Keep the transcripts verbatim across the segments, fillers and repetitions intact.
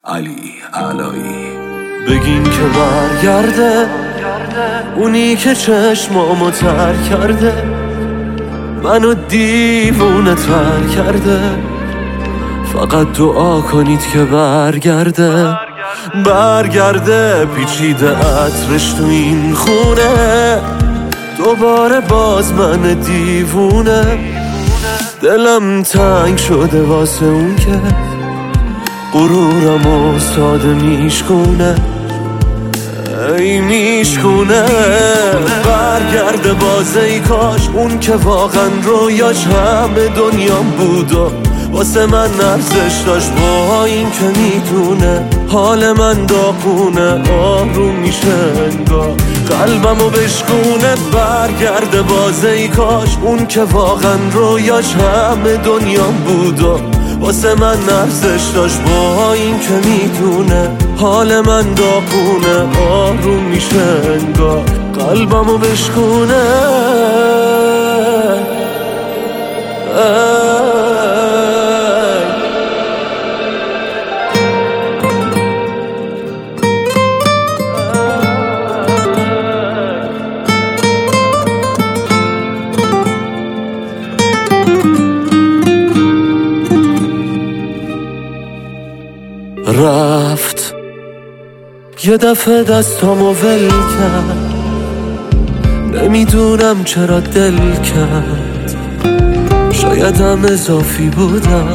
علی علایی. بگین که برگرده اونی که چشمامو تر کرده، منو دیوونه تر کرده. فقط دعا کنید که برگرده برگرده پیچیده عطرش تو این خونه، دوباره باز من دیوونه. دلم تنگ شده واسه اون که غرورمو ساده میشکونه، ای میشکونه. برگرده باز ای کاش اون که واقعا رویاش همه دنیام بود و واسه من ارزش داشت، با این که میدونه حال من داغونه، آروم میشه انگار قلبمو بشکونه. برگرده باز ای کاش اون که واقعا رویاش همه دنیام بود و واسه من ارزش داشت، با این که میدونه حال من داغونه، آروم میشه انگار قلبمو بشکونه. رفت یه دفعه دستامو ول کرد، نمیدونم چرا دل کرد، شایدم اضافی بودم.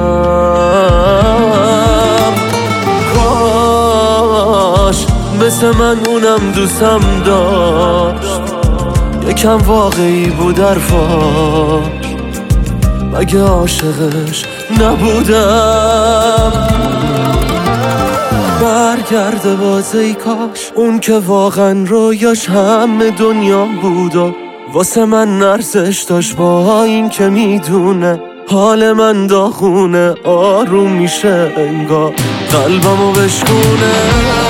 کاش مثل من اونم دوستم داشت، یکم واقعی بود حرفاش، مگه عاشقش نبودم. برگرده باز ای کاش اون که واقعا رویاش همه دنیا بود و واسه من ارزش داشت، با این که میدونه حال من داغونه، آروم میشه انگار قلبمو بشکونه.